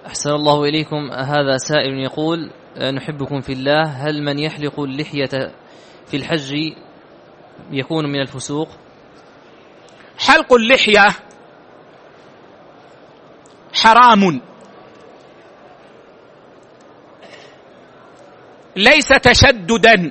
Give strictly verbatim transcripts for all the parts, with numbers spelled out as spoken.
أحسن الله إليكم. هذا سائل يقول: نحبكم في الله، هل من يحلق اللحية في الحج يكون من الفسوق؟ حلق اللحية حرام، ليس تشددا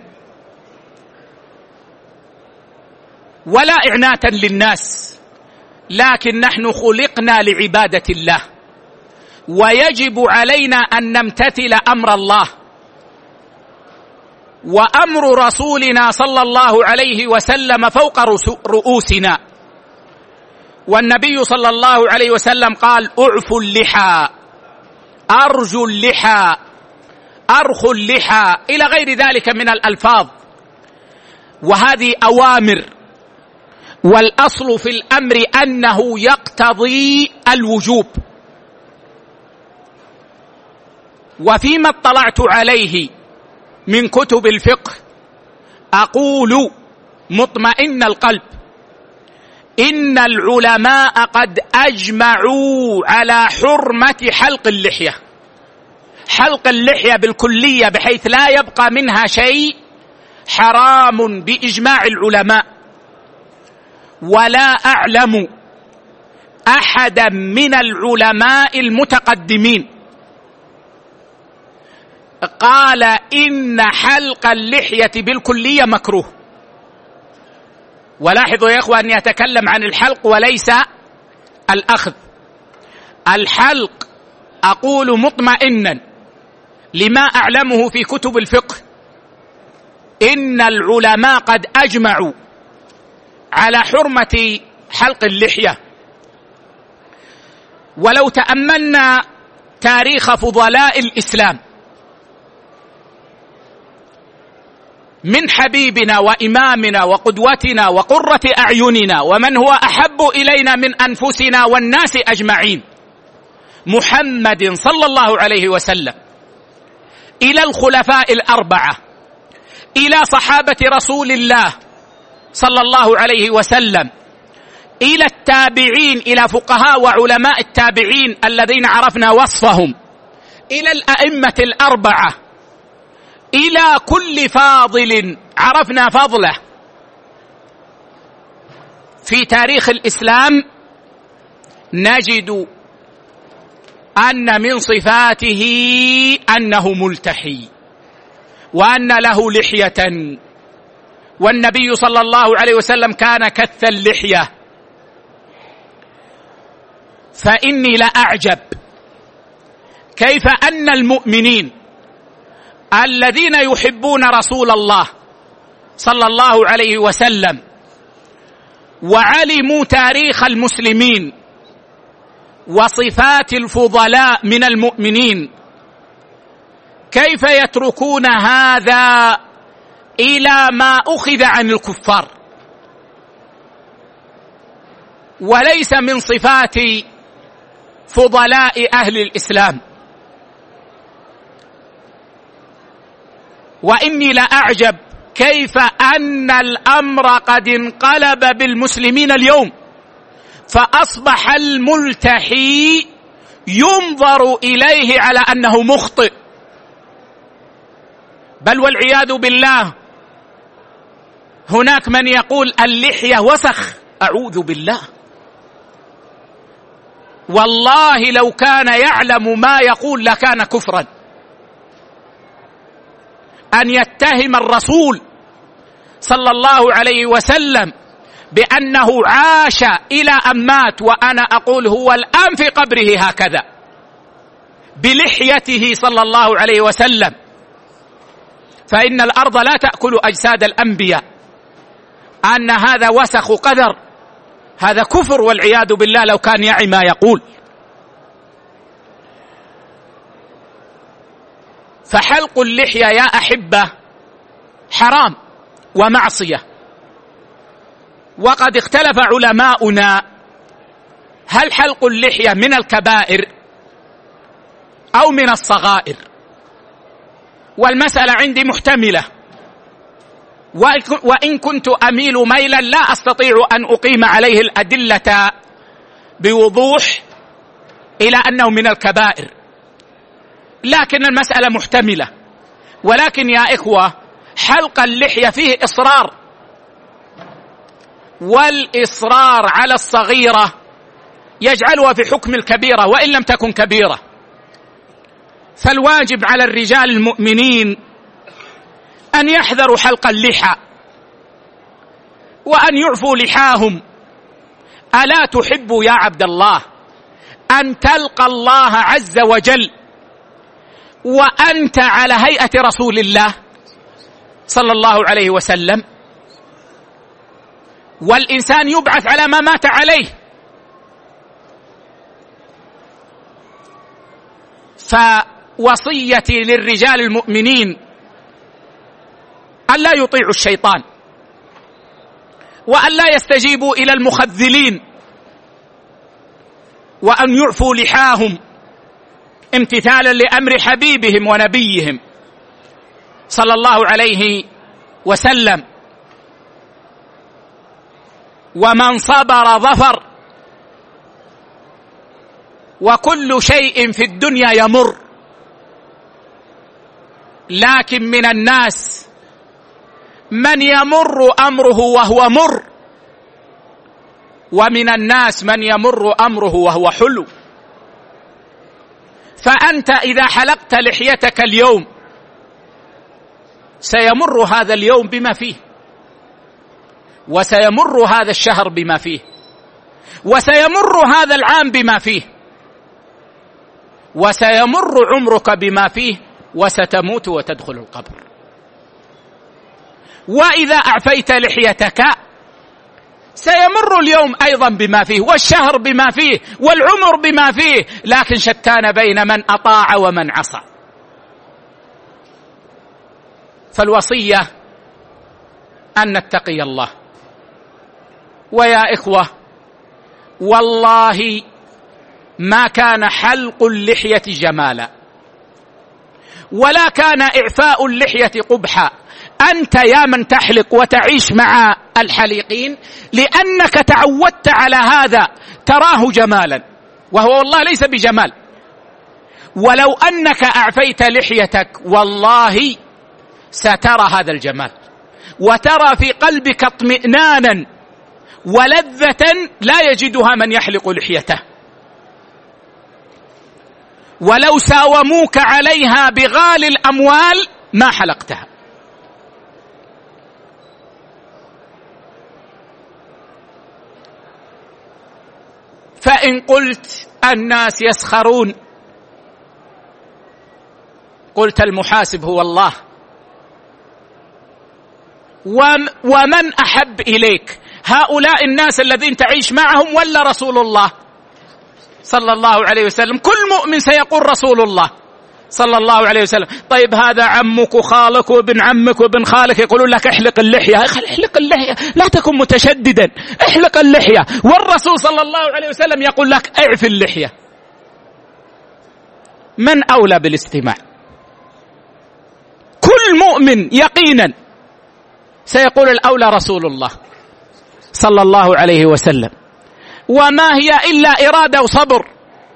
ولا إعناتا للناس، لكن نحن خلقنا لعبادة الله، ويجب علينا أن نمتثل أمر الله وأمر رسولنا صلى الله عليه وسلم فوق رؤوسنا. والنبي صلى الله عليه وسلم قال: أعفوا اللحى، أرجوا اللحى، أرخوا اللحى، إلى غير ذلك من الألفاظ. وهذه أوامر، والأصل في الأمر أنه يقتضي الوجوب. وفيما اطلعت عليه من كتب الفقه أقول مطمئن القلب إن العلماء قد أجمعوا على حرمة حلق اللحية، حلق اللحية بالكلية بحيث لا يبقى منها شيء، حرام بإجماع العلماء. ولا أعلم أحدا من العلماء المتقدمين قال إن حلق اللحية بالكلية مكروه. ولاحظوا يا إخوة أني أتكلم عن الحلق وليس الأخذ. الحلق أقول مطمئنا لما أعلمه في كتب الفقه إن العلماء قد أجمعوا على حرمة حلق اللحية. ولو تأملنا تاريخ فضلاء الإسلام من حبيبنا وإمامنا وقدوتنا وقرة أعيننا ومن هو أحب إلينا من أنفسنا والناس أجمعين، محمد صلى الله عليه وسلم، إلى الخلفاء الأربعة، إلى صحابة رسول الله صلى الله عليه وسلم، إلى التابعين، إلى فقهاء وعلماء التابعين الذين عرفنا وصفهم، إلى الأئمة الأربعة، إلى كل فاضل عرفنا فضله في تاريخ الإسلام، نجد أن من صفاته أنه ملتحي وأن له لحية. والنبي صلى الله عليه وسلم كان كث اللحية. فإني لأعجب كيف أن المؤمنين الذين يحبون رسول الله صلى الله عليه وسلم وعلموا تاريخ المسلمين وصفات الفضلاء من المؤمنين، كيف يتركون هذا إلى ما أخذ عن الكفار، وليس من صفات فضلاء أهل الإسلام. وإني لأعجب كيف أن الأمر قد انقلب بالمسلمين اليوم، فأصبح الملتحي ينظر إليه على أنه مخطئ، بل والعياذ بالله هناك من يقول اللحية وسخ. أعوذ بالله، والله لو كان يعلم ما يقول لكان كفرا أن يتهم الرسول صلى الله عليه وسلم بأنه عاش إلى أن مات، وأنا أقول هو الآن في قبره هكذا بلحيته صلى الله عليه وسلم. فإن الأرض لا تأكل أجساد الأنبياء، أن هذا وسخ قدر، هذا كفر والعياذ بالله لو كان يعي ما يقول. فحلق اللحية يا أحبة حرام ومعصية. وقد اختلف علماؤنا هل حلق اللحية من الكبائر أو من الصغائر، والمسألة عندي محتملة، وإن كنت أميل ميلا لا أستطيع أن أقيم عليه الأدلة بوضوح إلى أنه من الكبائر، لكن المسألة محتملة. ولكن يا إخوة، حلق اللحية فيه إصرار، والإصرار على الصغيرة يجعلها في حكم الكبيرة وإن لم تكن كبيرة. فالواجب على الرجال المؤمنين أن يحذروا حلق اللحى وأن يعفوا لحاهم. ألا تحب يا عبد الله أن تلقى الله عز وجل وأنت على هيئة رسول الله صلى الله عليه وسلم؟ والإنسان يبعث على ما مات عليه. فوصيتي للرجال المؤمنين أن لا يطيعوا الشيطان، وأن لا يستجيبوا إلى المخذلين، وأن يعفوا لحاهم امتثالا لأمر حبيبهم ونبيهم صلى الله عليه وسلم. ومن صبر ظفر، وكل شيء في الدنيا يمر، لكن من الناس من يمر أمره وهو مر، ومن الناس من يمر أمره وهو حلو. فأنت إذا حلقت لحيتك اليوم سيمر هذا اليوم بما فيه، وسيمر هذا الشهر بما فيه، وسيمر هذا العام بما فيه، وسيمر عمرك بما فيه، وستموت وتدخل القبر. وإذا أعفيت لحيتك سيمر اليوم أيضا بما فيه، والشهر بما فيه، والعمر بما فيه، لكن شتان بين من أطاع ومن عصى. فالوصية أن نتقي الله. ويا إخوة، والله ما كان حلق اللحية جمالا، ولا كان إعفاء اللحية قبحا. أنت يا من تحلق وتعيش مع الحليقين لأنك تعودت على هذا تراه جمالا، وهو والله ليس بجمال. ولو أنك أعفيت لحيتك والله سترى هذا الجمال، وترى في قلبك اطمئنانا ولذة لا يجدها من يحلق لحيته. ولو ساوموك عليها بغالي الأموال ما حلقتها. فإن قلت الناس يسخرون، قلت المحاسب هو الله. ومن أحب إليك، هؤلاء الناس الذين تعيش معهم ولا رسول الله صلى الله عليه وسلم؟ كل مؤمن سيقول رسول الله صلى الله عليه وسلم. طيب هذا عمك وخالك وابن عمك وابن خالك يقولون لك احلق اللحية، احلق اللحية، لا تكن متشددا، احلق اللحية. والرسول صلى الله عليه وسلم يقول لك اعف اللحية. من أولى بالاستماع؟ كل مؤمن يقينا سيقول الأولى رسول الله صلى الله عليه وسلم. وما هي إلا إرادة وصبر.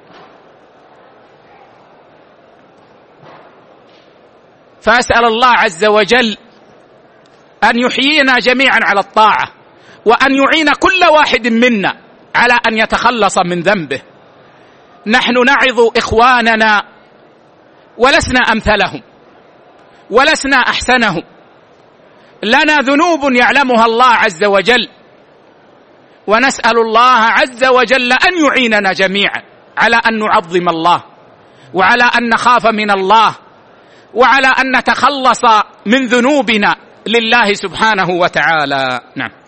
فأسأل الله عز وجل أن يحيينا جميعا على الطاعة، وأن يعين كل واحد منا على أن يتخلص من ذنبه. نحن نعظ إخواننا ولسنا أمثلهم ولسنا أحسنهم، لنا ذنوب يعلمها الله عز وجل، ونسأل الله عز وجل أن يعيننا جميعا على أن نعظم الله، وعلى أن نخاف من الله، وعلى أن نتخلص من ذنوبنا لله سبحانه وتعالى. نعم.